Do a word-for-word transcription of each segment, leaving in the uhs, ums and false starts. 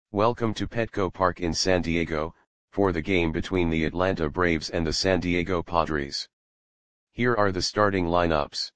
Welcome to Petco Park in San Diego, for the game between the Atlanta Braves and the San Diego Padres. Here are the starting lineups.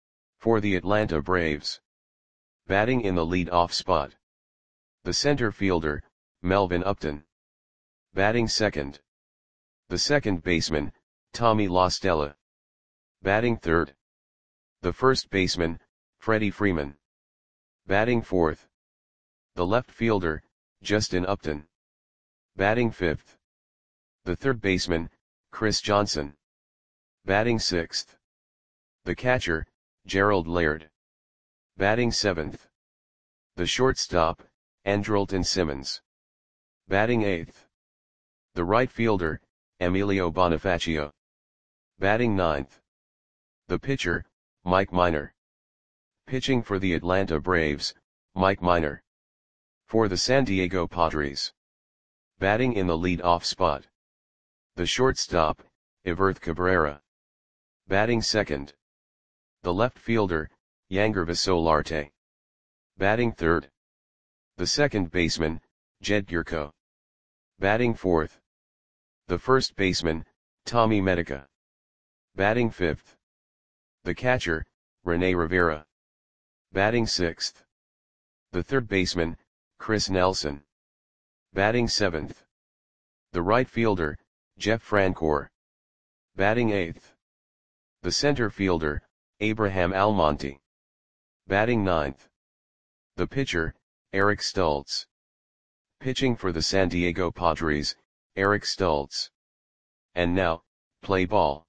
For the Atlanta Braves. Batting in the lead-off spot. The center fielder, Melvin Upton. Batting second. The second baseman, Tommy La Stella. Batting third. The first baseman, Freddie Freeman. Batting fourth. The left fielder, Justin Upton. Batting fifth. The third baseman, Chris Johnson. Batting sixth. The catcher, Gerald Laird. Batting seventh. The shortstop, Andrelton Simmons. Batting eighth. The right fielder, Emilio Bonifacio. Batting ninth. The pitcher, Mike Minor. Pitching for the Atlanta Braves, Mike Minor. For the San Diego Padres. Batting in the lead-off spot. The shortstop, Everth Cabrera. Batting second. The left fielder, Yangervis Solarte. Batting third. The second baseman, Jed Gyorko. Batting fourth. The first baseman, Tommy Medica. Batting fifth. The catcher, Rene Rivera. Batting sixth. The third baseman, Chris Nelson. Batting seventh. The right fielder, Jeff Francoeur. Batting eighth. The center fielder, Abraham Almonte. Batting ninth. The pitcher, Eric Stultz. Pitching for the San Diego Padres, Eric Stultz. And now, play ball.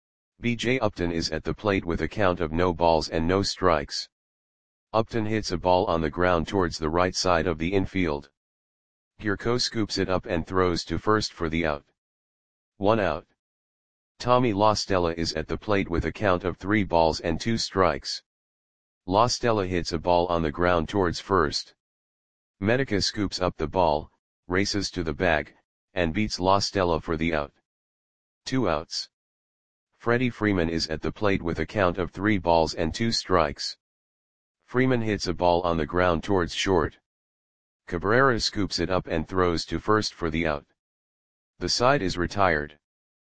B J Upton is at the plate with a count of no balls and no strikes. Upton hits a ball on the ground towards the right side of the infield. Gyorko scoops it up and throws to first for the out. One out. Tommy La Stella is at the plate with a count of three balls and two strikes. La Stella hits a ball on the ground towards first. Medica scoops up the ball, races to the bag, and beats La Stella for the out. Two outs. Freddie Freeman is at the plate with a count of three balls and two strikes. Freeman hits a ball on the ground towards short. Cabrera scoops it up and throws to first for the out. The side is retired.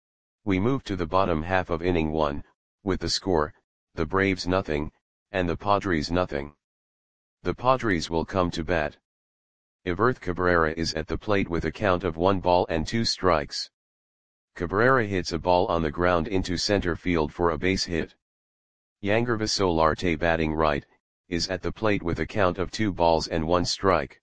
We move to the bottom half of inning one, with the score, the Braves nothing, and the Padres nothing. The Padres will come to bat. Everth Cabrera is at the plate with a count of one ball and two strikes. Cabrera hits a ball on the ground into center field for a base hit. Yangervis Solarte, batting right, is at the plate with a count of two balls and one strike.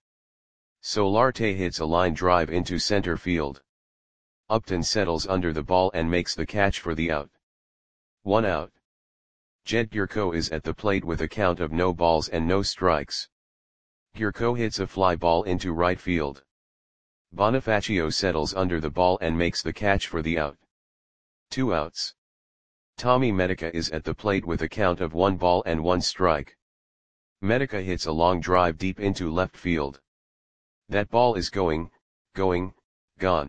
Solarte hits a line drive into center field. Upton settles under the ball and makes the catch for the out. One out. Jed Gyorko is at the plate with a count of no balls and no strikes. Gyorko hits a fly ball into right field. Bonifacio settles under the ball and makes the catch for the out. Two outs. Tommy Medica is at the plate with a count of one ball and one strike. Medica hits a long drive deep into left field. That ball is going, going, gone.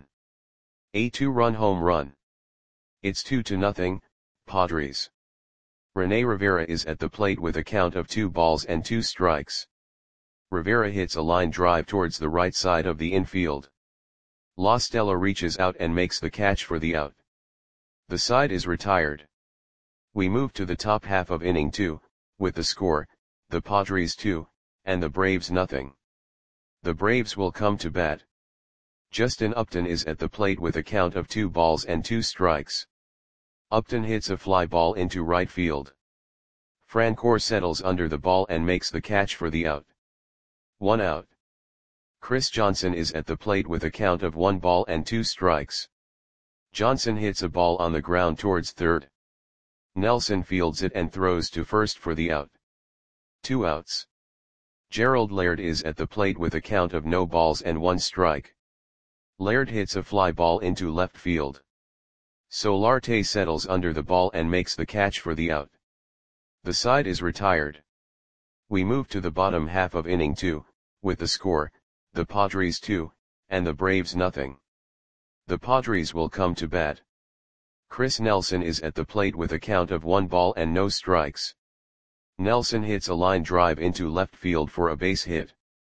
A two-run home run. It's two to nothing, Padres. Rene Rivera is at the plate with a count of two balls and two strikes. Rivera hits a line drive towards the right side of the infield. La Stella reaches out and makes the catch for the out. The side is retired. We move to the top half of inning two, with the score, the Padres two, and the Braves nothing. The Braves will come to bat. Justin Upton is at the plate with a count of two balls and two strikes. Upton hits a fly ball into right field. Francoeur settles under the ball and makes the catch for the out. One out. Chris Johnson is at the plate with a count of one ball and two strikes. Johnson hits a ball on the ground towards third. Nelson fields it and throws to first for the out. Two outs. Gerald Laird is at the plate with a count of no balls and one strike. Laird hits a fly ball into left field. Solarte settles under the ball and makes the catch for the out. The side is retired. We move to the bottom half of inning two, with the score, the Padres two, and the Braves nothing. The Padres will come to bat. Chris Nelson is at the plate with a count of one ball and no strikes. Nelson hits a line drive into left field for a base hit.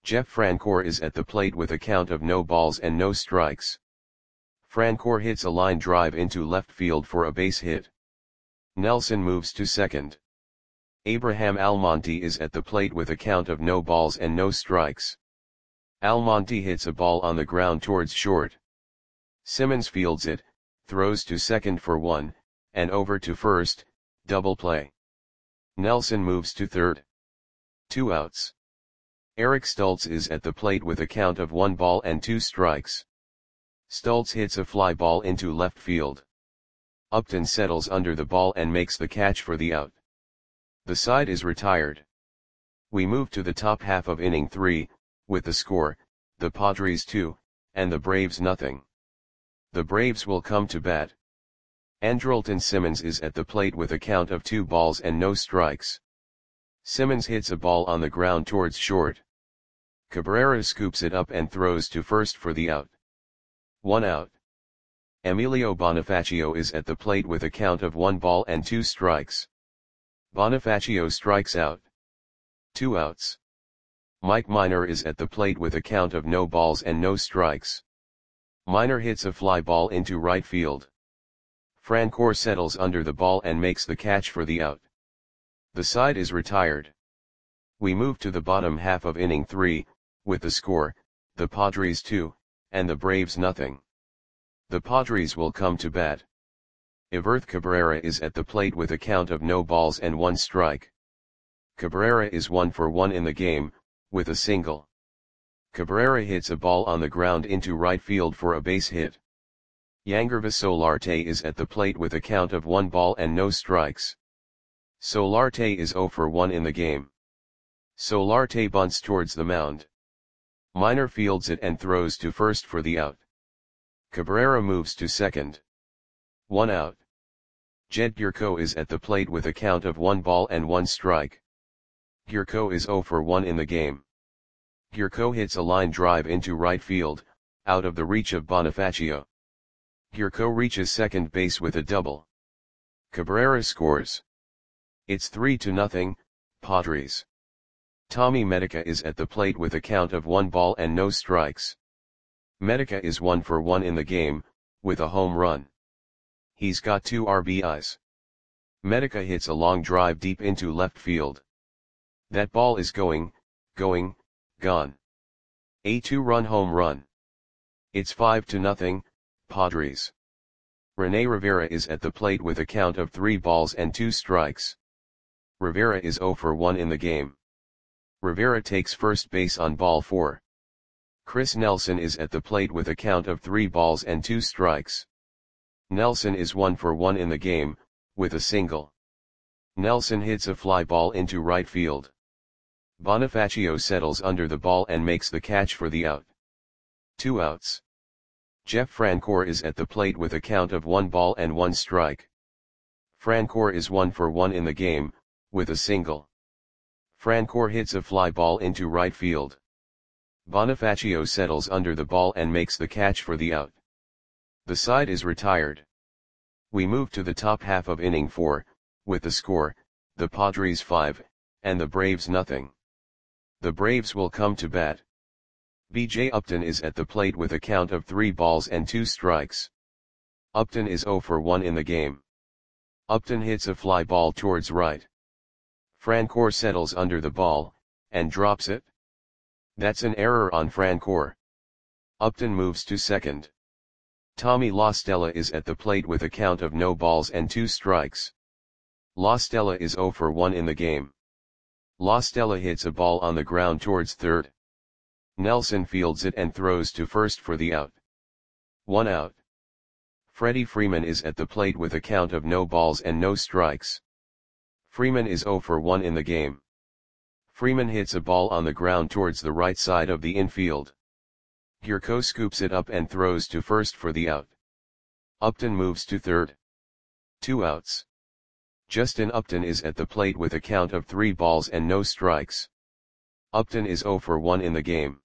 Jeff Francoeur is at the plate with a count of no balls and no strikes. Francoeur hits a line drive into left field for a base hit. Nelson moves to second. Abraham Almonte is at the plate with a count of no balls and no strikes. Almonte hits a ball on the ground towards short. Simmons fields it, throws to second for one, and over to first, double play. Nelson moves to third. Two outs. Eric Stults is at the plate with a count of one ball and two strikes. Stults hits a fly ball into left field. Upton settles under the ball and makes the catch for the out. The side is retired. We move to the top half of inning three, with the score, the Padres two, and the Braves nothing. The Braves will come to bat. Andrelton Simmons is at the plate with a count of two balls and no strikes. Simmons hits a ball on the ground towards short. Cabrera scoops it up and throws to first for the out. One out. Emilio Bonifacio is at the plate with a count of one ball and two strikes. Bonifacio strikes out. Two outs. Mike Minor is at the plate with a count of no balls and no strikes. Minor hits a fly ball into right field. Francoeur settles under the ball and makes the catch for the out. The side is retired. We move to the bottom half of inning three, with the score, the Padres two, and the Braves nothing. The Padres will come to bat. Everth Cabrera is at the plate with a count of no balls and one strike. Cabrera is one for one in the game, with a single. Cabrera hits a ball on the ground into right field for a base hit. Yangervis Solarte is at the plate with a count of one ball and no strikes. Solarte is zero for one in the game. Solarte bunts towards the mound. Minor fields it and throws to first for the out. Cabrera moves to second. One out. Jed Gyorko is at the plate with a count of one ball and one strike. Gyorko is zero for one in the game. Gyorko hits a line drive into right field, out of the reach of Bonifacio. Gyorko reaches second base with a double. Cabrera scores. It's three to nothing, Padres. Tommy Medica is at the plate with a count of one ball and no strikes. Medica is one for one in the game, with a home run. He's got two R B Is. Medica hits a long drive deep into left field. That ball is going, going, gone. A two-run home run. It's five to nothing, Padres. Rene Rivera is at the plate with a count of three balls and two strikes. Rivera is zero for one in the game. Rivera takes first base on ball four. Chris Nelson is at the plate with a count of three balls and two strikes. Nelson is one for one in the game, with a single. Nelson hits a fly ball into right field. Bonifacio settles under the ball and makes the catch for the out. Two outs. Jeff Francoeur is at the plate with a count of one ball and one strike. Francoeur is one for one in the game, with a single. Francoeur hits a fly ball into right field. Bonifacio settles under the ball and makes the catch for the out. The side is retired. We move to the top half of inning four, with the score, the Padres five, and the Braves nothing. The Braves will come to bat. B J Upton is at the plate with a count of three balls and two strikes. Upton is zero for one in the game. Upton hits a fly ball towards right. Francoeur settles under the ball, and drops it. That's an error on Francoeur. Upton moves to second. Tommy La Stella is at the plate with a count of no balls and two strikes. La Stella is zero for one in the game. La Stella hits a ball on the ground towards third. Nelson fields it and throws to first for the out. One out. Freddie Freeman is at the plate with a count of no balls and no strikes. Freeman is zero for one in the game. Freeman hits a ball on the ground towards the right side of the infield. Gyorko scoops it up and throws to first for the out. Upton moves to third. Two outs. Justin Upton is at the plate with a count of three balls and no strikes. Upton is zero for one in the game.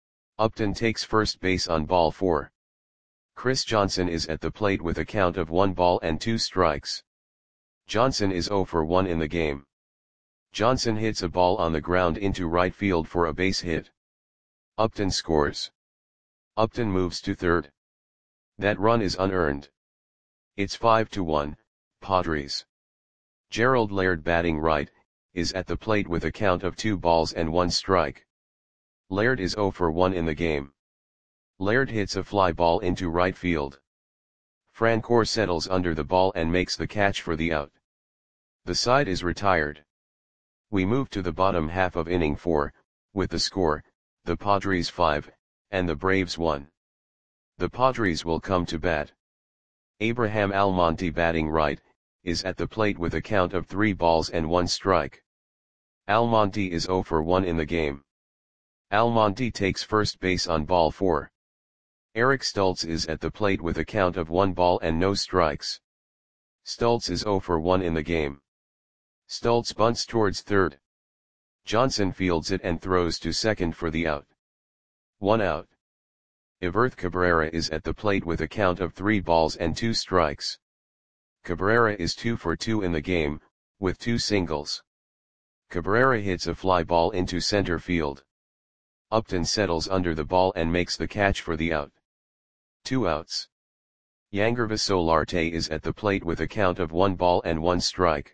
Upton takes first base on ball four. Chris Johnson is at the plate with a count of one ball and two strikes. Johnson is zero for one in the game. Johnson hits a ball on the ground into right field for a base hit. Upton scores. Upton moves to third. That run is unearned. It's five to one, Padres. Gerald Laird batting right, is at the plate with a count of two balls and one strike. Laird is zero for one in the game. Laird hits a fly ball into right field. Francoeur settles under the ball and makes the catch for the out. The side is retired. We move to the bottom half of inning four, with the score, the Padres five, and the Braves one. The Padres will come to bat. Abraham Almonte batting right, is at the plate with a count of three balls and one strike. Almonte is zero for one in the game. Almonte takes first base on ball four. Eric Stultz is at the plate with a count of one ball and no strikes. Stultz is zero for one in the game. Stultz bunts towards third. Johnson fields it and throws to second for the out. One out. Everth Cabrera is at the plate with a count of three balls and two strikes. Cabrera is two for two in the game, with two singles. Cabrera hits a fly ball into center field. Upton settles under the ball and makes the catch for the out. Two outs. Yangervis Solarte is at the plate with a count of one ball and one strike.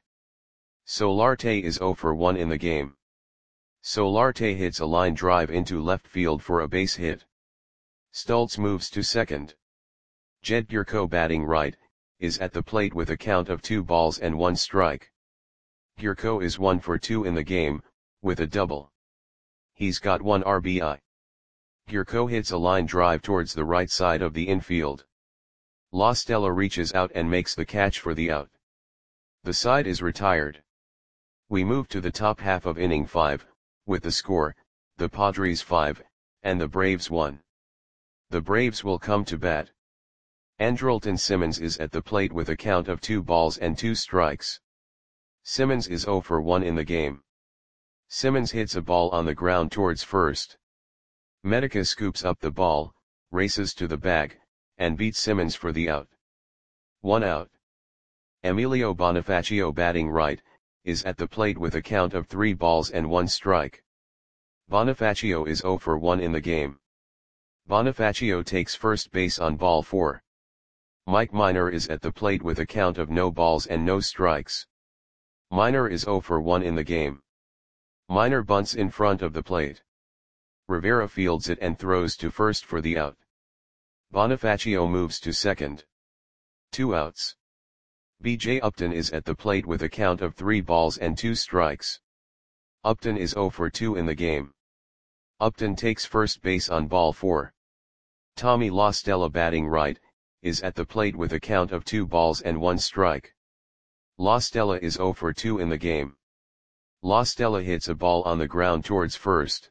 Solarte is zero for one in the game. Solarte hits a line drive into left field for a base hit. Stultz moves to second. Jed Gyorko batting right, is at the plate with a count of two balls and one strike. Gyorko is one for two in the game, with a double. He's got one R B I. Gyorko hits a line drive towards the right side of the infield. La Stella reaches out and makes the catch for the out. The side is retired. We move to the top half of inning five, with the score, the Padres five, and the Braves one. The Braves will come to bat. Andrelton Simmons is at the plate with a count of two balls and two strikes. Simmons is zero for one in the game. Simmons hits a ball on the ground towards first. Medica scoops up the ball, races to the bag, and beats Simmons for the out. One out. Emilio Bonifacio batting right, is at the plate with a count of three balls and one strike. Bonifacio is zero for one in the game. Bonifacio takes first base on ball four. Mike Minor is at the plate with a count of no balls and no strikes. Minor is zero for one in the game. Minor bunts in front of the plate. Rivera fields it and throws to first for the out. Bonifacio moves to second. Two outs. B J Upton is at the plate with a count of three balls and two strikes. Upton is zero for two in the game. Upton takes first base on ball four. Tommy La Stella batting right, is at the plate with a count of two balls and one strike. La Stella is zero for two in the game. La Stella hits a ball on the ground towards first.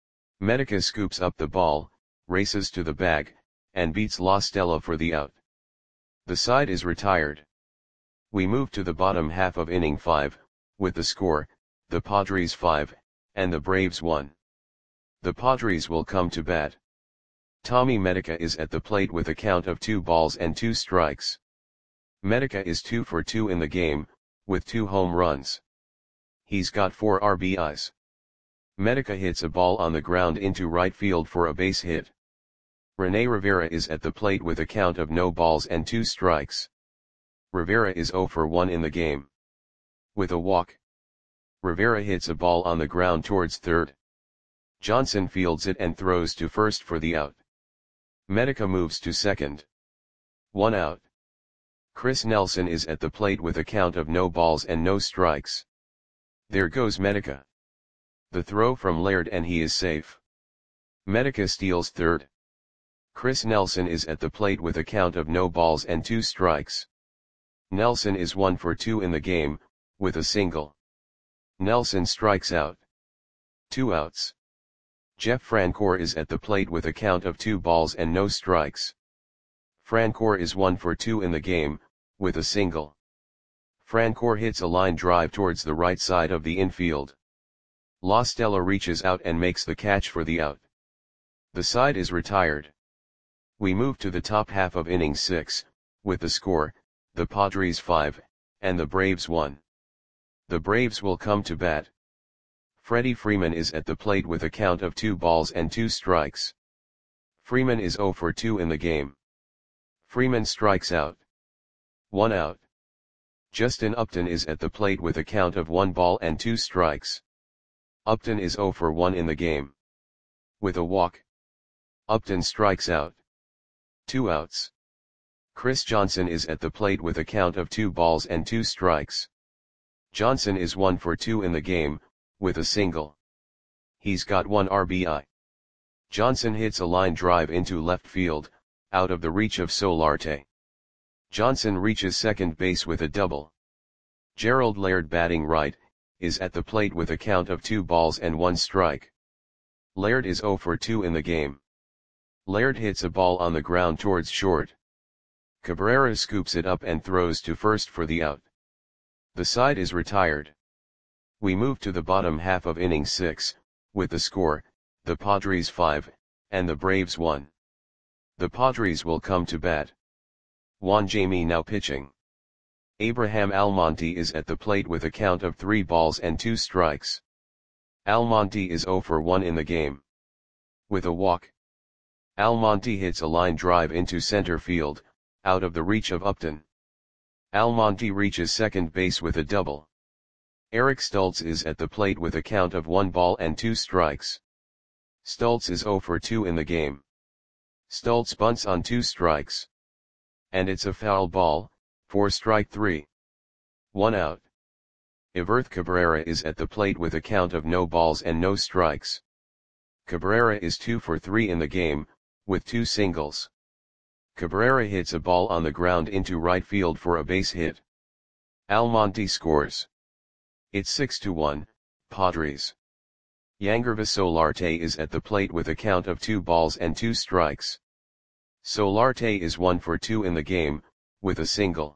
Medica scoops up the ball, races to the bag, and beats La Stella for the out. The side is retired. We move to the bottom half of inning five, with the score, the Padres five, and the Braves one. The Padres will come to bat. Tommy Medica is at the plate with a count of two balls and two strikes. Medica is two for two in the game, with two home runs. He's got four R B Is. Medica hits a ball on the ground into right field for a base hit. Rene Rivera is at the plate with a count of no balls and two strikes. Rivera is zero for one in the game. With a walk. Rivera hits a ball on the ground towards third. Johnson fields it and throws to first for the out. Medica moves to second. One out. Chris Nelson is at the plate with a count of no balls and no strikes. There goes Medica. The throw from Laird and he is safe. Medica steals third. Chris Nelson is at the plate with a count of no balls and two strikes. Nelson is one for two in the game, with a single. Nelson strikes out. Two outs. Jeff Francoeur is at the plate with a count of two balls and no strikes. Francoeur is one for two in the game, with a single. Francoeur hits a line drive towards the right side of the infield. La Stella reaches out and makes the catch for the out. The side is retired. We move to the top half of inning six, with the score, the Padres five, and the Braves one. The Braves will come to bat. Freddie Freeman is at the plate with a count of two balls and two strikes. Freeman is zero for two in the game. Freeman strikes out. One out. Justin Upton is at the plate with a count of one ball and two strikes. Upton is zero for one in the game. With a walk, Upton strikes out. Two outs. Chris Johnson is at the plate with a count of two balls and two strikes. Johnson is one for two in the game, with a single. He's got one R B I. Johnson hits a line drive into left field, out of the reach of Solarte. Johnson reaches second base with a double. Gerald Laird, batting right, is at the plate with a count of two balls and one strike. Laird is zero for two in the game. Laird hits a ball on the ground towards short. Cabrera scoops it up and throws to first for the out. The side is retired. We move to the bottom half of inning six, with the score, the Padres five, and the Braves one. The Padres will come to bat. Juan Jamie now pitching. Abraham Almonte is at the plate with a count of three balls and two strikes. Almonte is zero for one in the game. With a walk, Almonte hits a line drive into center field, out of the reach of Upton. Almonte reaches second base with a double. Eric Stultz is at the plate with a count of one ball and two strikes. Stultz is zero for two in the game. Stultz bunts on two strikes. And it's a foul ball, for strike three. One out. Iverth Cabrera is at the plate with a count of no balls and no strikes. Cabrera is two for three in the game, with two singles. Cabrera hits a ball on the ground into right field for a base hit. Almonte scores. It's six to one, Padres. Yangervis Solarte is at the plate with a count of two balls and two strikes. Solarte is one for two in the game, with a single.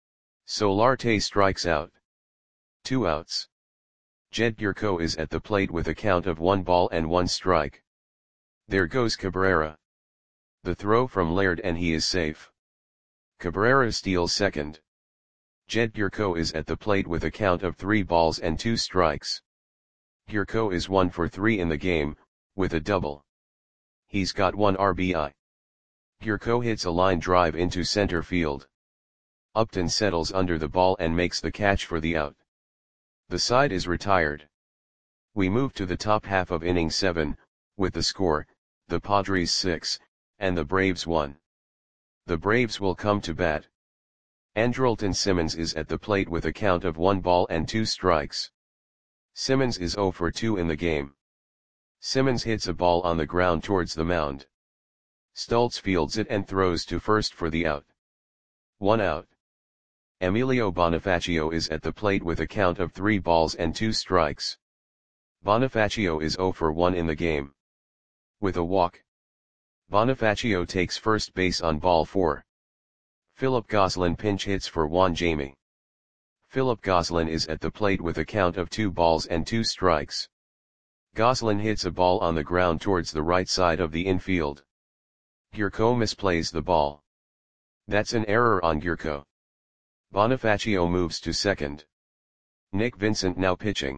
Solarte strikes out. Two outs. Jed Gyorko is at the plate with a count of one ball and one strike. There goes Cabrera. The throw from Laird and he is safe. Cabrera steals second. Jed Gyorko is at the plate with a count of three balls and two strikes. Gyorko is one for three in the game, with a double. He's got one R B I. Gyorko hits a line drive into center field. Upton settles under the ball and makes the catch for the out. The side is retired. We move to the top half of inning seven, with the score, the Padres six, and the Braves one. The Braves will come to bat. Andrelton Simmons is at the plate with a count of one ball and two strikes. Simmons is zero for two in the game. Simmons hits a ball on the ground towards the mound. Stultz fields it and throws to first for the out. One out. Emilio Bonifacio is at the plate with a count of three balls and two strikes. Bonifacio is zero for one in the game. With a walk, Bonifacio takes first base on ball four. Philip Gosselin pinch hits for Juan Jamie. Philip Gosselin is at the plate with a count of two balls and two strikes. Gosselin hits a ball on the ground towards the right side of the infield. Gyorko misplays the ball. That's an error on Gyorko. Bonifacio moves to second. Nick Vincent now pitching.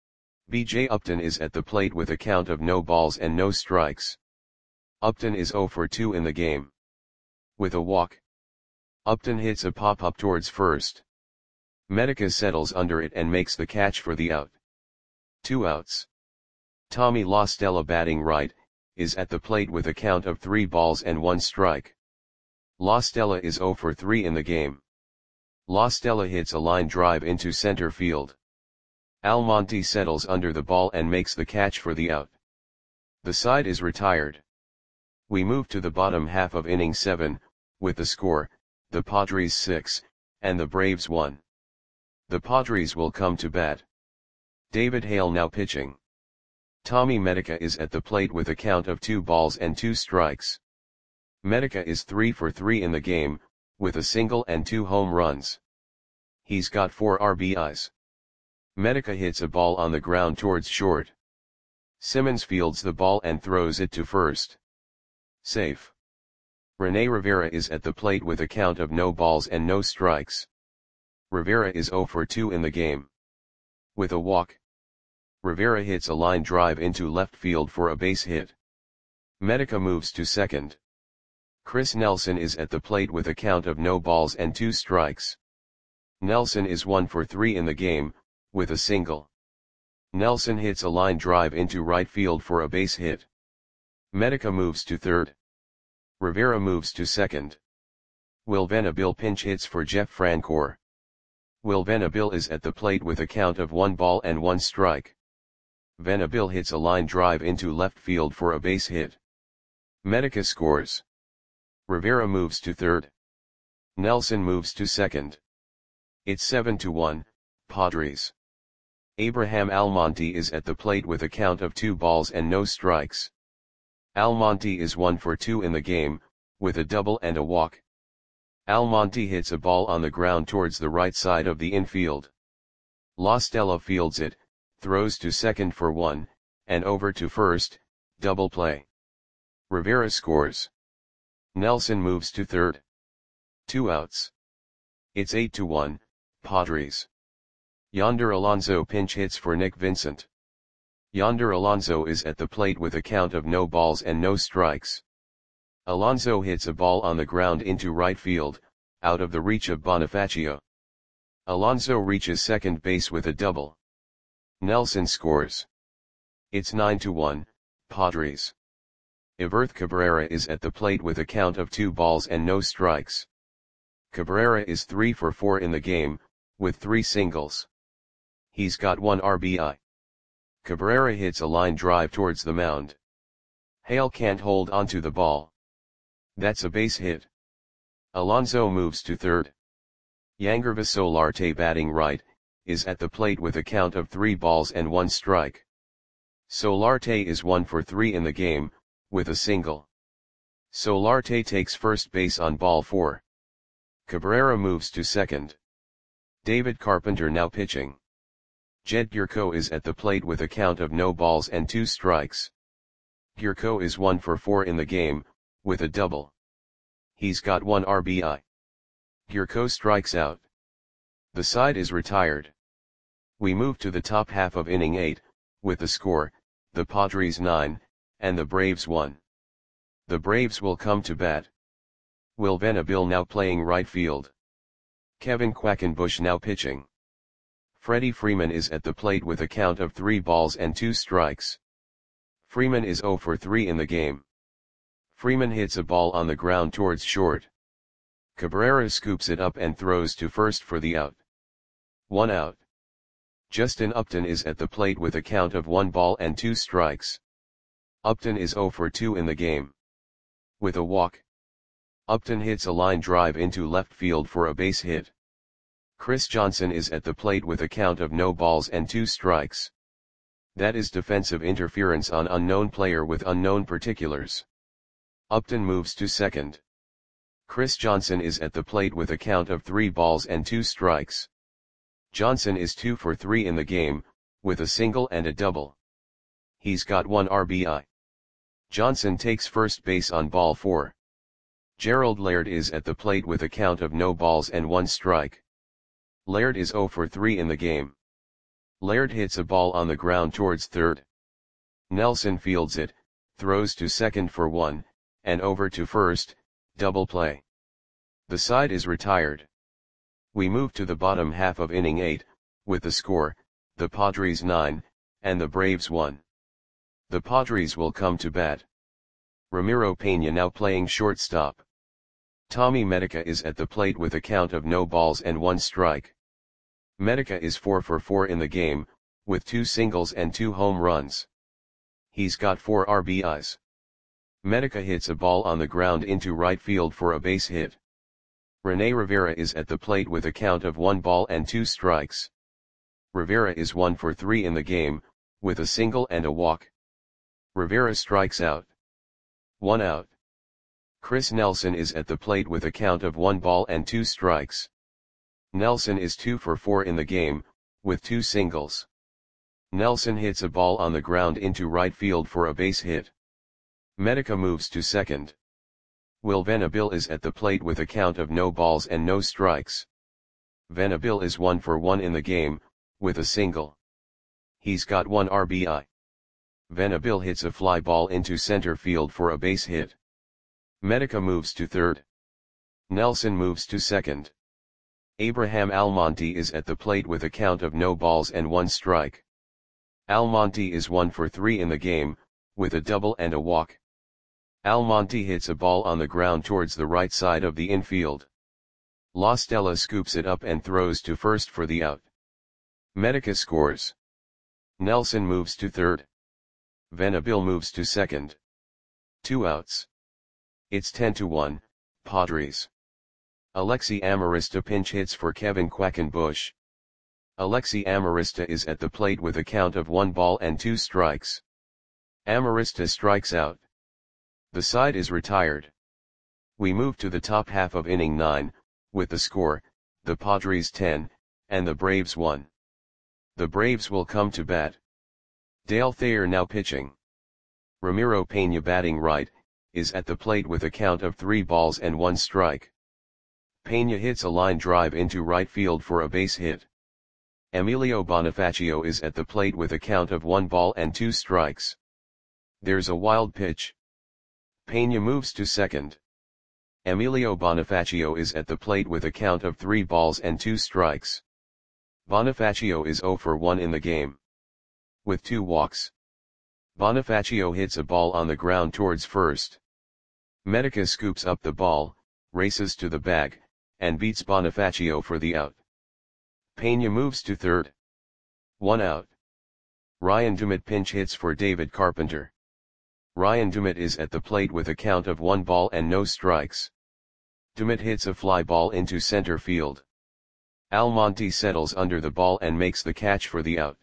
B J Upton is at the plate with a count of no balls and no strikes. Upton is zero for two in the game. With a walk, Upton hits a pop-up towards first. Medica settles under it and makes the catch for the out. Two outs. Tommy La Stella, batting right, is at the plate with a count of three balls and one strike. La Stella is zero for three in the game. La Stella hits a line drive into center field. Almonte settles under the ball and makes the catch for the out. The side is retired. We move to the bottom half of inning seven, with the score, the Padres six, and the Braves one. The Padres will come to bat. David Hale now pitching. Tommy Medica is at the plate with a count of two balls and two strikes. Medica is three for three in the game, with a single and two home runs. He's got four R B Is. Medica hits a ball on the ground towards short. Simmons fields the ball and throws it to first. Safe. Rene Rivera is at the plate with a count of no balls and no strikes. Rivera is zero for two in the game. With a walk, Rivera hits a line drive into left field for a base hit. Medica moves to second. Chris Nelson is at the plate with a count of no balls and two strikes. Nelson is one for three in the game, with a single. Nelson hits a line drive into right field for a base hit. Medica moves to third. Rivera moves to second. Will Venable pinch hits for Jeff Francoeur. Will Venable is at the plate with a count of one ball and one strike. Venable hits a line drive into left field for a base hit. Medica scores. Rivera moves to third. Nelson moves to second. It's seven to one, Padres. Abraham Almonte is at the plate with a count of two balls and no strikes. Almonte is one for two in the game, with a double and a walk. Almonte hits a ball on the ground towards the right side of the infield. La Stella fields it, throws to second for one, and over to first, double play. Rivera scores. Nelson moves to third. Two outs. It's eight to one, Padres. Yonder Alonso pinch hits for Nick Vincent. Yonder Alonso is at the plate with a count of no balls and no strikes. Alonso hits a ball on the ground into right field, out of the reach of Bonifacio. Alonso reaches second base with a double. Nelson scores. It's nine to one, Padres. Everth Cabrera is at the plate with a count of two balls and no strikes. Cabrera is three for four in the game, with three singles. He's got one R B I. Cabrera hits a line drive towards the mound. Hale can't hold onto the ball. That's a base hit. Alonso moves to third. Yangervis Solarte, batting right, is at the plate with a count of three balls and one strike. Solarte is one for three in the game, with a single. Solarte takes first base on ball four. Cabrera moves to second. David Carpenter now pitching. Jed Gurko is at the plate with a count of no balls and two strikes. Gurko is one for four in the game, with a double. He's got one R B I. Gurko strikes out. The side is retired. We move to the top half of inning eight, with the score, the Padres nine, and the Braves one. The Braves will come to bat. Will Venable now playing right field. Kevin Quackenbush now pitching. Freddie Freeman is at the plate with a count of three balls and two strikes. Freeman is zero for three in the game. Freeman hits a ball on the ground towards short. Cabrera scoops it up and throws to first for the out. One out. Justin Upton is at the plate with a count of one ball and two strikes. Upton is zero for two in the game. With a walk. Upton hits a line drive into left field for a base hit. Chris Johnson is at the plate with a count of no balls and two strikes. That is defensive interference on unknown player with unknown particulars. Upton moves to second. Chris Johnson is at the plate with a count of three balls and two strikes. Johnson is two for three in the game, with a single and a double. He's got one R B I. Johnson takes first base on ball four. Gerald Laird is at the plate with a count of no balls and one strike. Laird is zero for three in the game. Laird hits a ball on the ground towards third. Nelson fields it, throws to second for one, and over to first, double play. The side is retired. We move to the bottom half of inning eight, with the score, the Padres nine, and the Braves one. The Padres will come to bat. Ramiro Peña now playing shortstop. Tommy Medica is at the plate with a count of no balls and one strike. Medica is four for four in the game, with two singles and two home runs. He's got four R B Is. Medica hits a ball on the ground into right field for a base hit. Rene Rivera is at the plate with a count of one ball and two strikes. Rivera is one for three in the game, with a single and a walk. Rivera strikes out. One out. Chris Nelson is at the plate with a count of one ball and two strikes. Nelson is two for four in the game, with two singles. Nelson hits a ball on the ground into right field for a base hit. Medica moves to second. Will Venable is at the plate with a count of no balls and no strikes. Venable is one for one in the game, with a single. he's got one R B I. Venabil hits a fly ball into center field for a base hit. Medica moves to third. Nelson moves to second. Abraham Almonte is at the plate with a count of no balls and one strike. Almonte is one for three in the game, with a double and a walk. Almonte hits a ball on the ground towards the right side of the infield. La Stella scoops it up and throws to first for the out. Medica scores. Nelson moves to third. Venabil moves to second. Two outs. It's ten to one, Padres. Alexi Amarista pinch hits for Kevin Quackenbush. Alexi Amarista is at the plate with a count of one ball and two strikes. Amarista strikes out. The side is retired. We move to the top half of inning nine, with the score, the Padres ten, and the Braves one. The Braves will come to bat. Dale Thayer now pitching. Ramiro Peña batting right, is at the plate with a count of three balls and one strike. Peña hits a line drive into right field for a base hit. Emilio Bonifacio is at the plate with a count of one ball and two strikes. There's a wild pitch. Peña moves to second. Emilio Bonifacio is at the plate with a count of three balls and two strikes. Bonifacio is zero for one in the game. With two walks. Bonifacio hits a ball on the ground towards first. Medica scoops up the ball, races to the bag, and beats Bonifacio for the out. Peña moves to third. One out. Ryan Dumit pinch hits for David Carpenter. Ryan Dumit is at the plate with a count of one ball and no strikes. Dumit hits a fly ball into center field. Almonte settles under the ball and makes the catch for the out.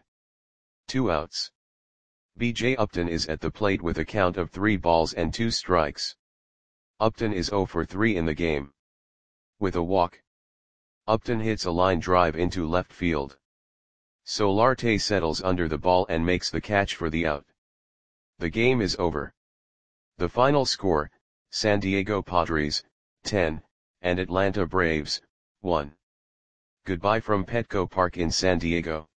Two outs. B J Upton is at the plate with a count of three balls and two strikes. Upton is zero for three in the game. With a walk. Upton hits a line drive into left field. Solarte settles under the ball and makes the catch for the out. The game is over. The final score, San Diego Padres, ten, and Atlanta Braves, one. Goodbye from Petco Park in San Diego.